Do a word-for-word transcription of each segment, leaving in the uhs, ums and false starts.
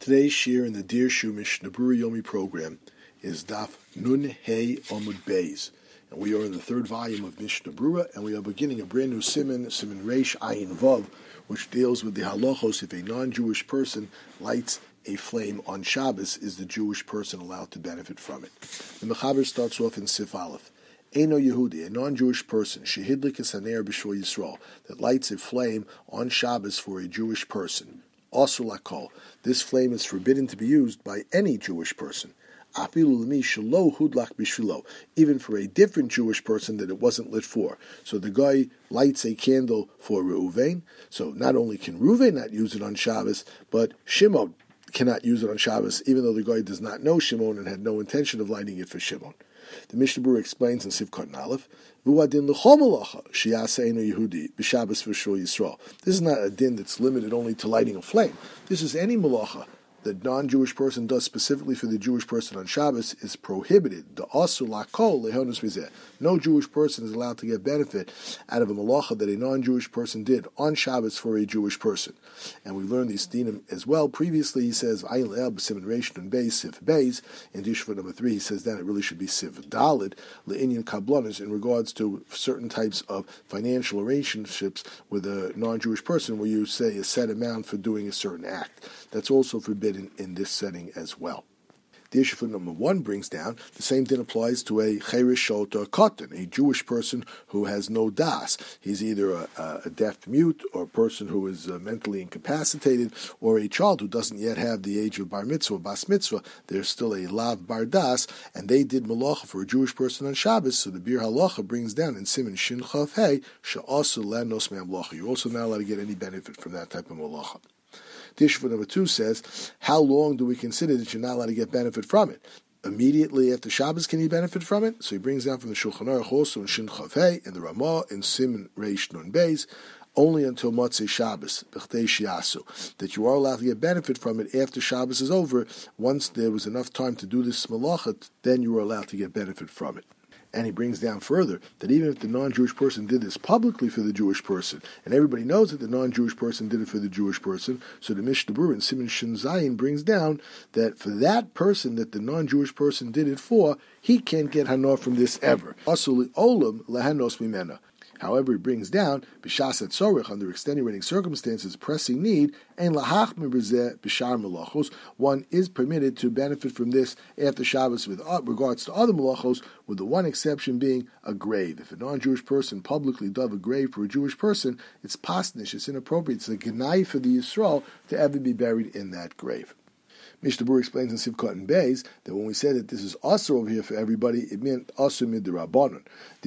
Today's shir in the Dirshu Mishnah Berurah Yomi program is Daf Nun Hey Amud Beis, and we are in the third volume of Mishnah Berurah, and we are beginning a brand new siman, siman Reish Ayin Vav, which deals with the halachos if a non-Jewish person lights a flame on Shabbos, is the Jewish person allowed to benefit from it? The Mechaber starts off in Sif Aleph. Eino Yehudi, a non-Jewish person, shehidlik haner b'shvil Yisrael, that lights a flame on Shabbos for a Jewish person. Asur lakol, this flame is forbidden to be used by any Jewish person. Afilu l'mi shelo hudlak b'shvilo, even for a different Jewish person that it wasn't lit for. So the guy lights a candle for Reuven, so not only can Reuven not use it on Shabbos, but Shimon cannot use it on Shabbos, even though the guy does not know Shimon and had no intention of lighting it for Shimon. The Mishnah Berurah explains in Sivkot Aleph, "V'uadin l'chol malacha sheyaseh eino Yehudi b'Shabbos v'shvil Yisrael." This is not a din that's limited only to lighting a flame. This is any malacha that non-Jewish person does specifically for the Jewish person on Shabbos is prohibited. The asur lakol lehonus mizeh. No Jewish person is allowed to get benefit out of a malacha that a non-Jewish person did on Shabbos for a Jewish person. And we learned these dinim as well. Previously, he says ayin le'el b'siman reish nun beis sif beis. In Dishva number three, he says that it really should be sif dalid le'inyan kablanis in regards to certain types of financial relationships with a non-Jewish person, where you say a set amount for doing a certain act. That's also forbidden in this setting as well. The issue for number one brings down the same thing applies to a cheirishot or katan, a Jewish person who has no das. He's either a, a deaf mute or a person who is uh, mentally incapacitated, or a child who doesn't yet have the age of bar mitzvah or bas mitzvah. There's still a lav bar das, and they did malacha for a Jewish person on Shabbos. So the Bir Halacha brings down in Siman Shin Chav Hey she'asu lenos me'amlacha. You're also not allowed to get any benefit from that type of malacha. The issue number two says, how long do we consider that you're not allowed to get benefit from it? Immediately after Shabbos can you benefit from it? So he brings down from the Shulchan Aruch also in Shin Chav Hey and the Ramah in Siman Reish Nun Beis, only until Motzei Shabbos, B'chtei Shiasu, that you are allowed to get benefit from it after Shabbos is over. Once there was enough time to do this malachat, then you are allowed to get benefit from it. And he brings down further that even if the non-Jewish person did this publicly for the Jewish person, and everybody knows that the non-Jewish person did it for the Jewish person, so the Mishnah Berurah in Siman Shin Zayin brings down that for that person that the non-Jewish person did it for, he can't get hanor from this ever. Asuli olam lehanos mimena. However, he brings down b'shas tzorich, under extenuating circumstances, pressing need, and lahach mebezeh b'shar malachos. One is permitted to benefit from this after Shabbos with regards to other malachos, with the one exception being a grave. If a non-Jewish person publicly dug a grave for a Jewish person, it's pasnish, it's inappropriate, it's a genai for the Yisrael to ever be buried in that grave. Mishnah Berurah explains in Sivkot and Beis that when we said that this is asur over here for everybody, it meant asur midrabanan,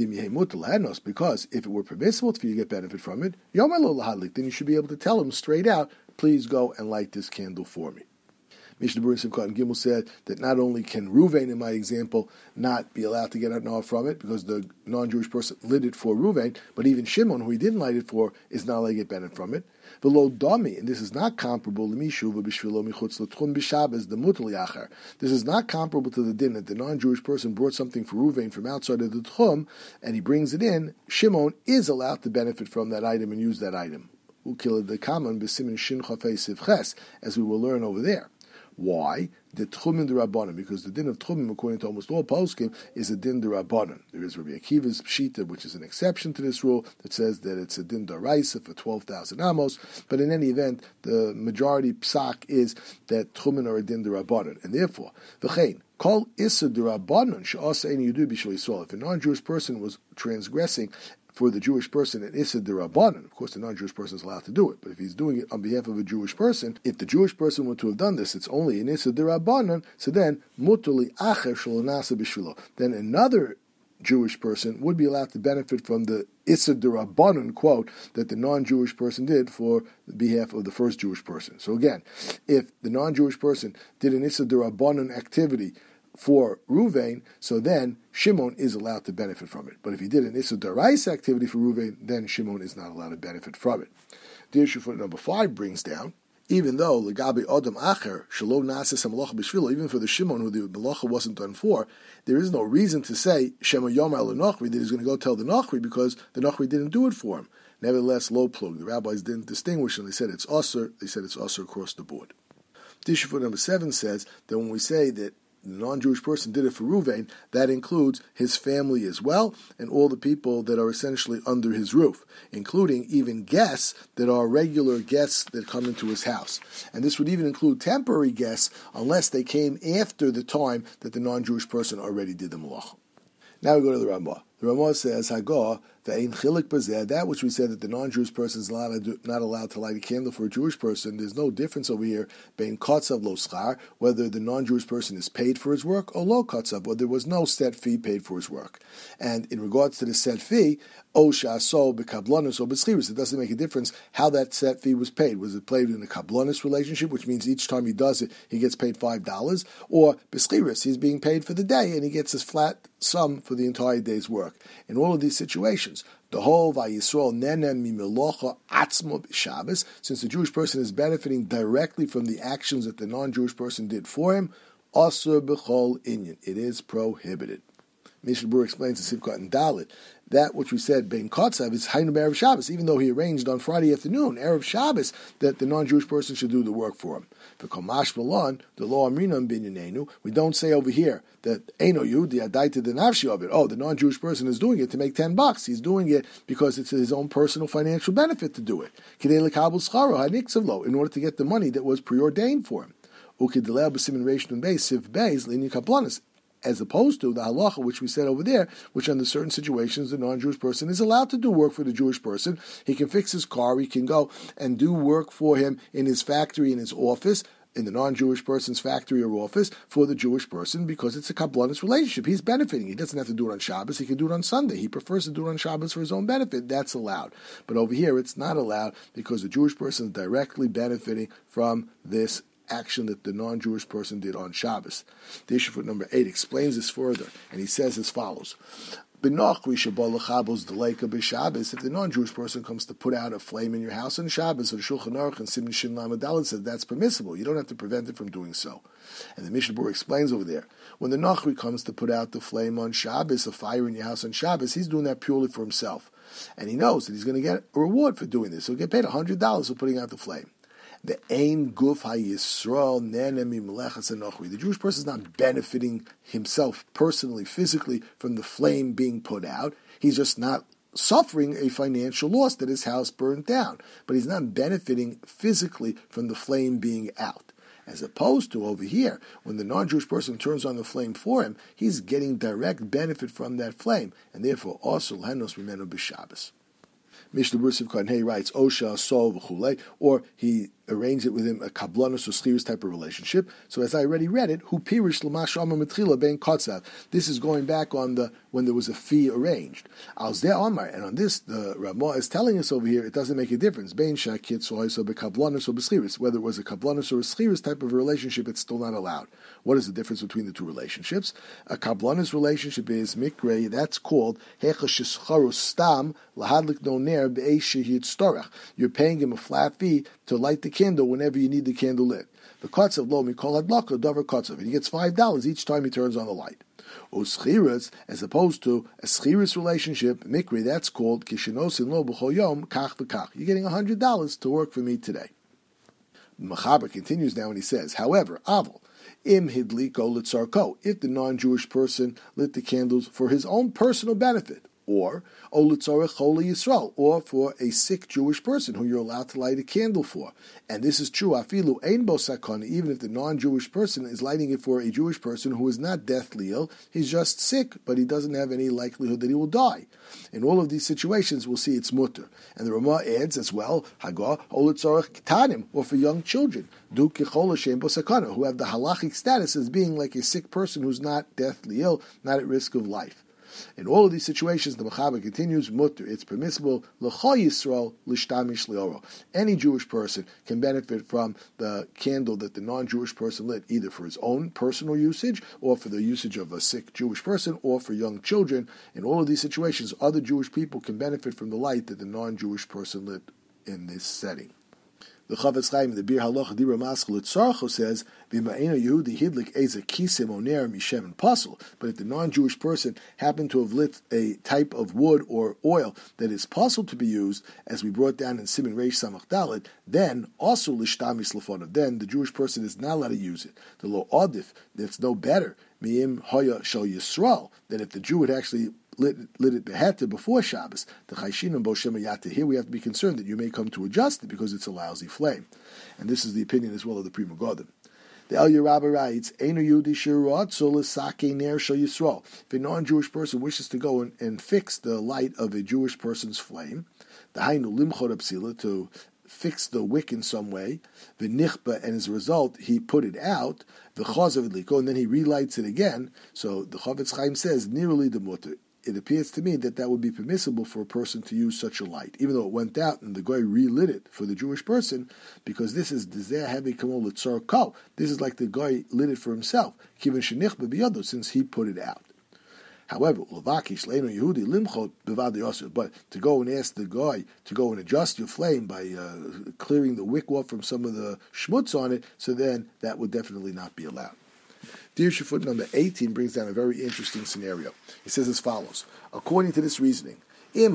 because if it were permissible for you to get benefit from it, then you should be able to tell him straight out, please go and light this candle for me. Mishnah Berurah Sivkot and Gimel said that not only can Reuven, in my example, not be allowed to get hanor from it because the non-Jewish person lit it for Reuven, but even Shimon, who he didn't light it for, is not allowed to get benefit from it. V'lo dami, and this is not comparable to mishuva b'shvilo michutz l'tchum b'Shabbos the mutal yacher. This is not comparable to the din that the non-Jewish person brought something for Reuven from outside of the tchum, and he brings it in. Shimon is allowed to benefit from that item and use that item. Ukila the kaman b'simin shin chafei sivches, as we will learn over there. Why? The Tchumim D'Rabbanan, because the din of Tchumim, according to almost all poskim, is a din D'Rabbanan. There is Rabbi Akiva's Pshita, which is an exception to this rule, that says that it's a din D'Oraisa for twelve thousand amos, but in any event, the majority psak is that Tchumim are a din D'Rabbanan, and therefore, V'chein, Kol Issa D'Rabbanan, She'asa Ein Yudu B'Shvil Yisrael. If a non-Jewish person was transgressing for the Jewish person at Issa D'Rabbanan, of course the non-Jewish person is allowed to do it, but if he's doing it on behalf of a Jewish person, if the Jewish person were to have done this, it's only in Issa D'Rabbanan, so then mutuli acher shalonasa b'shvilo. Then another Jewish person would be allowed to benefit from the Issa D'Rabbanan quote that the non-Jewish person did for the behalf of the first Jewish person. So again, if the non-Jewish person did an Issa D'Rabbanan activity for Reuven, so then Shimon is allowed to benefit from it. But if he did an Issa D'Oraisa activity for Reuven, then Shimon is not allowed to benefit from it. The issue for number five brings down, even though L'gabi Adam Acher Shelo Nasis HaMalacha B'Shvilo, even for the Shimon who the Malacha wasn't done for, there is no reason to say Shema Yomar L'Nochri that he's going to go tell the Nochri because the Nochri didn't do it for him. Nevertheless, low plug. The rabbis didn't distinguish, and they said it's Asur. They said it's Asur across the board. Dishfut number seven says that when we say that the non-Jewish person did it for Ruvain, that includes his family as well, and all the people that are essentially under his roof, including even guests that are regular guests that come into his house. And this would even include temporary guests, unless they came after the time that the non-Jewish person already did the malacha. Now we go to the Ramah. The Ramah says, Hagah, ve'ein chilik b'zeh, that which we said that the non-Jewish person is not allowed to light a candle for a Jewish person, there's no difference over here, bein kotzav lo schar, whether the non-Jewish person is paid for his work, or lo kotzav, or there was no set fee paid for his work. And in regards to the set fee, o sha'aso b'kablonis or b'schiris, it doesn't make a difference how that set fee was paid. Was it paid in a kablonis relationship, which means each time he does it, he gets paid five dollars, or b'schiris, he's being paid for the day, and he gets his flat sum for the entire day's work. In all of these situations, the whole Vayisrael nenem mimelocha atzmo b'Shabbos, since the Jewish person is benefiting directly from the actions that the non-Jewish person did for him, asur b'chol inyan, it is prohibited. Mishnah Berurah explains to Sivkot and Dalit, that which we said, Ben Kotzav, is Hainu Erev Shabbos, even though he arranged on Friday afternoon, Erev Shabbos, that the non-Jewish person should do the work for him. For Komash Malon, the law Amrinam Binyanenu, we don't say over here that Eino Yudi Adaita the Nafshi of it. Oh, the non-Jewish person is doing it to make ten bucks. He's doing it because it's his own personal financial benefit to do it. Kidei Lekabel Scharo HaNiksavlo, in order to get the money that was preordained for him. Ukidilei B'Simin Reish Nun Beis Siv Beis Lini Kaplanis, as opposed to the halacha, which we said over there, which under certain situations the non-Jewish person is allowed to do work for the Jewish person. He can fix his car, he can go and do work for him in his factory, in his office, in the non-Jewish person's factory or office for the Jewish person, because it's a kabbalanist relationship. He's benefiting. He doesn't have to do it on Shabbos. He can do it on Sunday. He prefers to do it on Shabbos for his own benefit. That's allowed. But over here, it's not allowed because the Jewish person is directly benefiting from this action that the non-Jewish person did on Shabbos. The issue for number eight explains this further, and he says as follows. If the non-Jewish person comes to put out a flame in your house on Shabbos, or the Shulchan Aruch and Siman Shin Lamed Daled says that's permissible. You don't have to prevent it from doing so. And the Mishnah Berurah explains over there, when the Nachri comes to put out the flame on Shabbos, a fire in your house on Shabbos, he's doing that purely for himself. And he knows that he's going to get a reward for doing this. He'll get paid one hundred dollars for putting out the flame. The Ein Guf HaYisrael Nenem Mimlechas Anochri. The Jewish person is not benefiting himself personally, physically, from the flame being put out. He's just not suffering a financial loss that his house burned down. But he's not benefiting physically from the flame being out. As opposed to over here, when the non-Jewish person turns on the flame for him, he's getting direct benefit from that flame, and therefore also L'henos Mimenu B'Shabbos. Mishnah Berurah Sivkot Hey writes, Osha, Sol, V'chulei, or he arranged it with him a kablanus or schiris type of relationship. So as I already read it, Hu Pirish L'mash Amar Mitchila Ben Kotzav. This is going back on the when there was a fee arranged. Alzdeh Amar, and on this the Ramah is telling us over here it doesn't make a difference. Ben Shakit so so be kablanus or beschiris. Whether it was a kablanus or a schiris type of relationship, it's still not allowed. What is the difference between the two relationships? A kablanus relationship is mikre. That's called hechashishcharu stam lahadlik noner be'eshihit storach. You're paying him a flat fee to light the candle whenever you need the candle lit. The kotzav lo mikol hadlaka davar kotzav, and he gets five dollars each time he turns on the light. O schiras, as opposed to a schiras relationship, mikri, that's called kishenosin lo b'chol yom kach v'kach. You're getting a hundred dollars to work for me today. Machaber continues now and he says, however, aval im hidliko litzarko, if the non-Jewish person lit the candles for his own personal benefit, or Olitzorech Choli Yisrael, or for a sick Jewish person who you're allowed to light a candle for. And this is true, Afilu Ein Bo Sakana, even if the non-Jewish person is lighting it for a Jewish person who is not deathly ill, he's just sick, but he doesn't have any likelihood that he will die. In all of these situations, we'll see it's mutter. And the Ramah adds as well, Hagah Olitzorech Ktanim, or for young children, Du Kechol Hashem Bo Sakana, who have the halachic status as being like a sick person who's not deathly ill, not at risk of life. In all of these situations, the Mechaber continues, mutter, it's permissible, l'chol Yisrael l'shtamish lioro. Any Jewish person can benefit from the candle that the non-Jewish person lit, either for his own personal usage, or for the usage of a sick Jewish person, or for young children. In all of these situations, other Jewish people can benefit from the light that the non-Jewish person lit in this setting. The Chavetz Chaim, the Bir Halacha Dibra Maskal Tzarcho says, V'ma'ena Yehudi hidlik eza kisim oner mishem and puzzle. But if the non-Jewish person happened to have lit a type of wood or oil that is puzzle to be used, as we brought down in Siman Reish Samach Dalet, then also lishtamis lefonav. Then the Jewish person is not allowed to use it. The lo adif, that's no better. Mi'im hoya shel Yisrael, than if the Jew had actually lit, lit it beheta before Shabbos. The chayshinim bo shema yata. Here we have to be concerned that you may come to adjust it because it's a lousy flame. And this is the opinion as well of the Pri Megadim. The Elya Rabbah writes, Einu Yehudi shiratzo l'sakei ner shel Yisrael. If a non-Jewish person wishes to go and, and fix the light of a Jewish person's flame, the hainu limchot apsila, to fix the wick in some way, the nichba, and as a result he put it out, the chazav liko, and then he relights it again. So the Chavetz Chaim says, nearly the mutter. It appears to me that that would be permissible for a person to use such a light, even though it went out and the guy relit it for the Jewish person, because this is dezeh heavy kamol l'tzar kol. This is like the guy lit it for himself, kiven shenichba biyado, since he put it out. However, Lavakish Leino Yehudi Limchot Bevadi Yosef, but to go and ask the guy to go and adjust your flame by uh, clearing the wick off from some of the schmutz on it, so then that would definitely not be allowed. Dirshu foot number eighteen brings down a very interesting scenario. He says as follows: according to this reasoning, if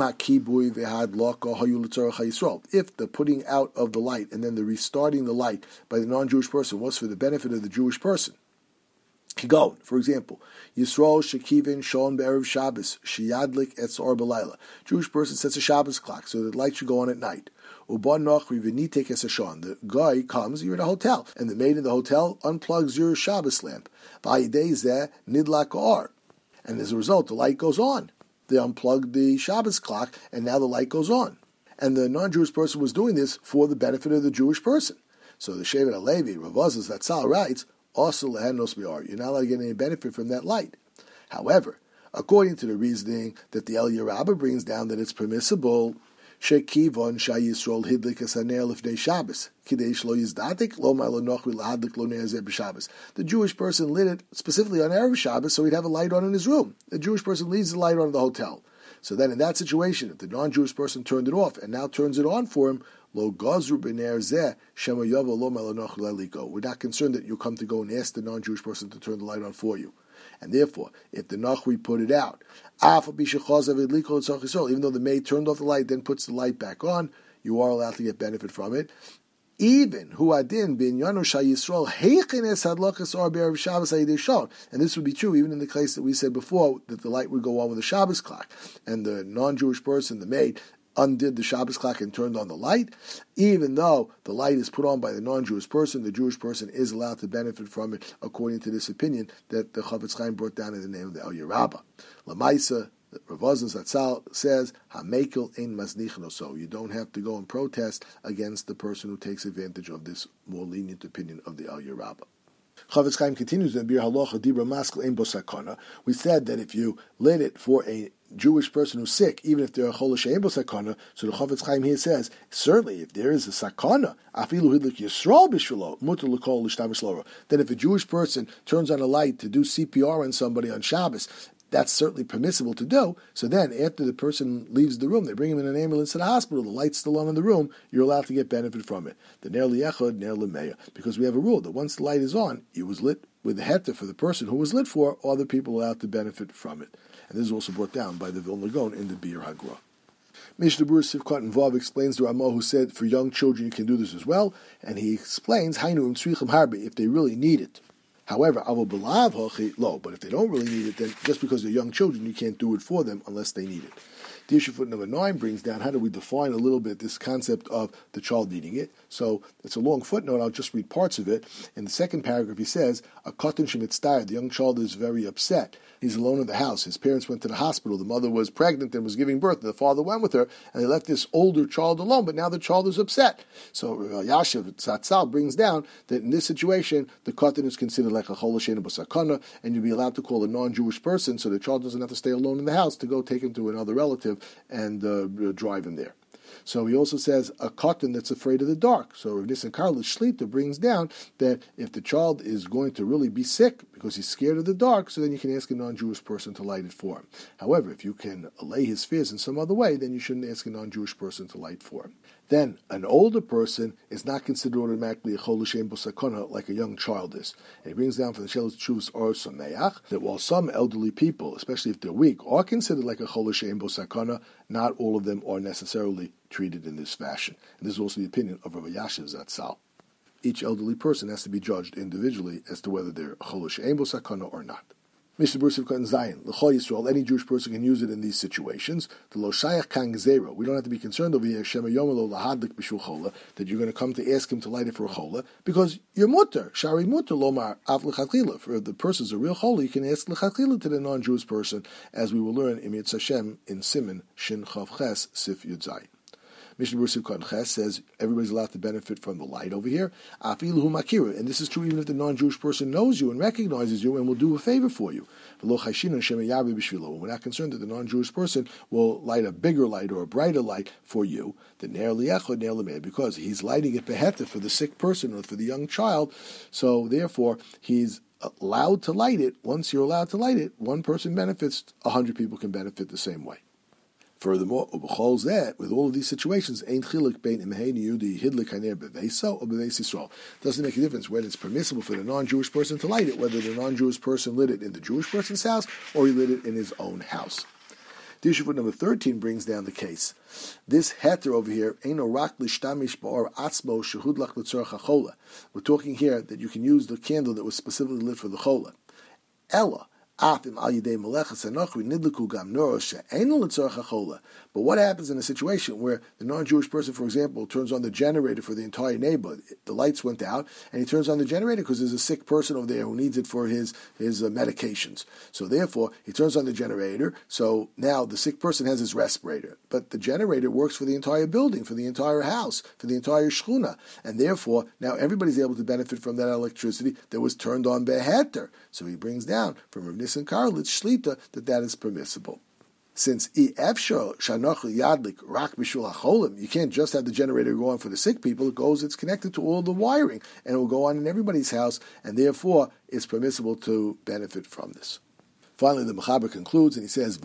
the putting out of the light and then the restarting the light by the non-Jewish person was for the benefit of the Jewish person, Kigon, for example, Yisrael Shekivin Shon Be'erev Shabbos Shiyadlik Etz Or B'Layla. Jewish person sets a Shabbos clock so that the light should go on at night. Uban Nochri V'Nitek Es Hashon. The guy comes, you're in a hotel, and the maid in the hotel unplugs your Shabbos lamp. V'Ayidei Zeh Nidlak Or. And as a result, the light goes on. They unplugged the Shabbos clock, and now the light goes on. And the non-Jewish person was doing this for the benefit of the Jewish person. So the Shevet HaLevi, Rav Azaz Zatzal writes, also lehenos bi'ar. You're not allowed to get any benefit from that light. However, according to the reasoning that the Elya Rabbah brings down, that it's permissible, shekivon shayisrol hidlik esaner lifnei Shabbos kidei shlo yizdatik lo ma'lo nochri lahadlik lo ner zeh b'Shabbos. The Jewish person lit it specifically on Erev Shabbos, so he'd have a light on in his room. The Jewish person leaves the light on in the hotel. So then, in that situation, if the non-Jewish person turned it off and now turns it on for him, Lo gazru b'ner zeh shema yavo lo melanoch leliko. We're not concerned that you'll come to go and ask the non-Jewish person to turn the light on for you. And therefore, if the nachri put it out, even though the maid turned off the light, then puts the light back on, you are allowed to get benefit from it. Even who adin bin yanu shayisrael heichen es hadlokas or be'erev Shabbos ayidei shon, and this would be true even in the case that we said before that the light would go on with the Shabbos clock, and the non-Jewish person, the maid, undid the Shabbos clock and turned on the light. Even though the light is put on by the non-Jewish person, the Jewish person is allowed to benefit from it, according to this opinion that the Chavetz Chaim brought down in the name of the Elya Rabbah. Lamaisa, Rav Azaz Zatzal says, "Hamekel ein maznichno." So you don't have to go and protest against the person who takes advantage of this more lenient opinion of the Elya Rabbah. Chavetz Chaim continues in Bir Halacha Dibra Maskal Ein Bo Sakana. We said that if you lit it for a Jewish person who's sick, even if they're a Chol She'ein Bo Sakana, so the Chavetz Chaim here says, certainly if there is a Sakana, Afilu Hidlik Yisrael Bishvilo, Mutar L'Kol L'Shtavish Lora, then if a Jewish person turns on a light to do C P R on somebody on Shabbos, that's certainly permissible to do. So then, after the person leaves the room, they bring him in an ambulance to the hospital, the light's still on in the room, you're allowed to get benefit from it. The Ner Li'echad, Ner L'meya. Because we have a rule that once the light is on, it was lit with the heta for the person who was lit for, other people are allowed to benefit from it. And this is also brought down by the Vilna Gaon in the Bir Hagra. Mishnah Berurah Sivkot and Vav explains to Ramah, who said for young children you can do this as well, and he explains, Hainu Tzrichim Harbe, if they really need it. However, Avo B'lav Hachi Lo, but if they don't really need it, then just because they're young children, you can't do it for them unless they need it. The issue foot number nine brings down how do we define a little bit this concept of the child needing it. So it's a long footnote, I'll just read parts of it. In the second paragraph he says, a katan shemitztayr, the young child is very upset. He's alone in the house. His parents went to the hospital. The mother was pregnant and was giving birth. And the father went with her, and they left this older child alone, but now the child is upset. So Yashav Zatzal brings down that in this situation, the katan is considered like a chol she'ein bo sakana, and you'll be allowed to call a non-Jewish person so the child doesn't have to stay alone in the house to go take him to another relative and uh, drive him there. So he also says a katan that's afraid of the dark. So Rav Nissen Karlitz Shlita brings down that if the child is going to really be sick because he's scared of the dark, so then you can ask a non-Jewish person to light it for him. However, if you can allay his fears in some other way, then you shouldn't ask a non-Jewish person to light for him. then an older person is not considered automatically a chol l'shem bo sakana like a young child is. And he brings down from the Shelos Tshuvos Or Sameach that while some elderly people, especially if they're weak, are considered like a chol l'shem bo sakana, not all of them are necessarily treated in this fashion. And this is also the opinion of Rav Yashiv Zatzal. Each elderly person has to be judged individually as to whether they're chol l'shem bo sakana or not. Mishnah Berurah Sivkot Zion, L'chol Yisrael, any Jewish person can use it in these situations. The Lo Shayach Kan Gezerah, we don't have to be concerned over here, Shema Yomelo Lahadlik B'Shul Chola, that you're going to come to ask him to light it for a Chola, because you're mutter, Shari mutter Lomar Av L'Chatchila. For if the person's a real Chola, you can ask L'Chatchila to the non-Jewish person, as we will learn in Yitz Hashem in Siman Shin Chav Ches Sif Yud Zayin. Mishnah Berurah Sivkot Ches says everybody's allowed to benefit from the light over here. Afilu hu makira, and this is true even if the non-Jewish person knows you and recognizes you and will do a favor for you. We're not concerned that the non-Jewish person will light a bigger light or a brighter light for you than ner li'echad ner l'me'ed, because he's lighting it beheta for the sick person or for the young child. So therefore, he's allowed to light it. Once you're allowed to light it, one person benefits, a hundred people can benefit the same way. Furthermore, that with all of these situations, doesn't make a difference whether it's permissible for the non-Jewish person to light it, whether the non-Jewish person lit it in the Jewish person's house or he lit it in his own house. The issue number thirteen brings down the case. This heter over here, we're talking here that you can use the candle that was specifically lit for the chola. Ella. But what happens in a situation where the non-Jewish person, for example, turns on the generator for the entire neighborhood? The lights went out, and he turns on the generator because there's a sick person over there who needs it for his, his uh, medications. So therefore, he turns on the generator, so now the sick person has his respirator. But the generator works for the entire building, for the entire house, for the entire shchuna. And therefore, now everybody's able to benefit from that electricity that was turned on beheter. So he brings down from Rav Nissen Karlitz Shlita that that is permissible. Since you can't just have the generator go on for the sick people, it goes, it's connected to all the wiring, and it will go on in everybody's house, and therefore it's permissible to benefit from this. Finally, the Mechaber concludes, and he says,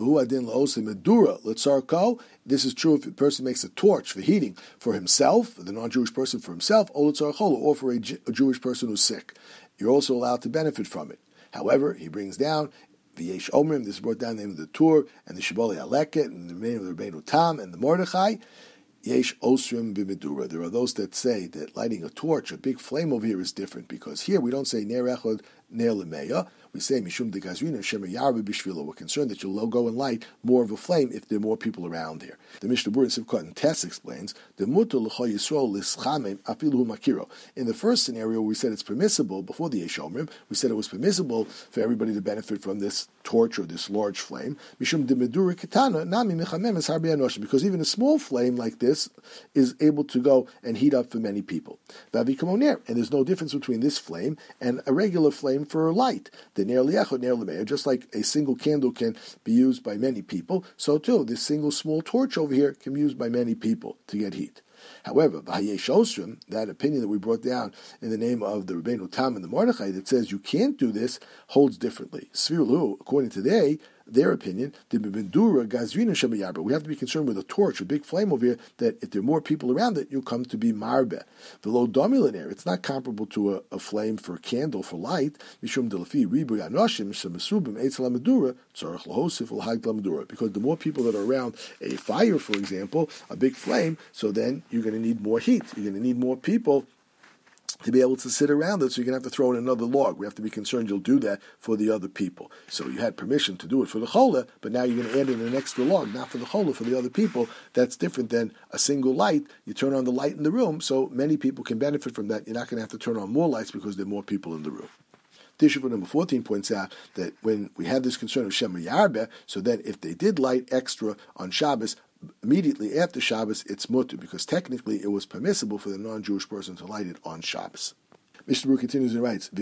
this is true if a person makes a torch for heating for himself, the non-Jewish person for himself, or for a Jewish person who's sick. You're also allowed to benefit from it. However, he brings down the Yesh Omrim, this is brought down the name of the Tur, and the Shibbolei Aleket, and the name of the Rabbeinu Tam, and the Mordechai. Yesh Osrim b'Medura. There are those that say that lighting a torch, a big flame over here, is different, because here we don't say Ner Echad, Ner L'meya. We say Mishum de Gazrina Shemer Yarbe Bishvilo. We're concerned that you'll go and light more of a flame if there are more people around there. The Mishnah Berurah Sivkot and Tess explains the Mutter L'Chol Yisrael L'Schamim Afilu Makiro. In the first scenario, we said it's permissible before the Yesh Omrim. We said it was permissible for everybody to benefit from this torch or this large flame. Mishum de Medura Ketana Nami Mechamem Es Harbi Anoshim, because even a small flame like this is able to go and heat up for many people. Vavi Kamoner, and there's no difference between this flame and a regular flame for light. The Ner Li'echad, Ner L'meya, just like a single candle can be used by many people, so too this single small torch over here can be used by many people to get heat. However, V'hayesh Osrim, that opinion that we brought down in the name of the Rabbeinu Tam and the Mordechai that says you can't do this, holds differently. Svirlu, according to they, their opinion, the B'Medura Gazrina Shemayarba. We have to be concerned with a torch, a big flame over here, that if there are more people around it, you'll come to be Marbe. The low dominator, it's not comparable to a, a flame for a candle for light. Mishum Delafi Ribu Yanoshim Shemasubim Eitzel Medura Tzarech Lahosif L'Hag Medura. Because the more people that are around a fire, for example, a big flame, so then you're going to need more heat. You're going to need more people to be able to sit around it, so you're going to have to throw in another log. We have to be concerned you'll do that for the other people. So you had permission to do it for the chola, but now you're going to add in an extra log, not for the chola, for the other people. That's different than a single light. You turn on the light in the room, so many people can benefit from that. You're not going to have to turn on more lights because there are more people in the room. Tishuvah number fourteen points out that when we had this concern of Shemer Yarbe, so then if they did light extra on Shabbos, immediately after Shabbos, it's mutter, because technically it was permissible for the non-Jewish person to light it on Shabbos. Mishnah Berurah continues and writes,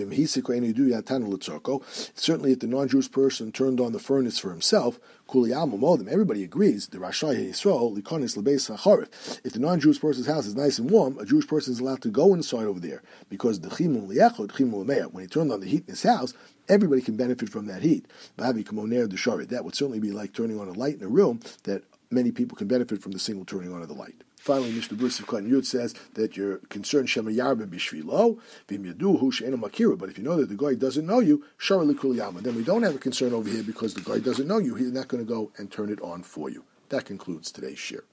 certainly if the non-Jewish person turned on the furnace for himself, everybody agrees, the if the non-Jewish person's house is nice and warm, a Jewish person is allowed to go inside over there, because the when he turned on the heat in his house, everybody can benefit from that heat. That would certainly be like turning on a light in a room, that many people can benefit from the single turning on of the light. Finally, Mishnah Berurah Sivkot Yud says that you're concerned Shema Yarbe Bishvilo, Vim Yaduhu She'enu Makira. But if you know that the guy doesn't know you, Shara Likul Yama. Then we don't have a concern over here because the guy doesn't know you. He's not going to go and turn it on for you. That concludes today's shir.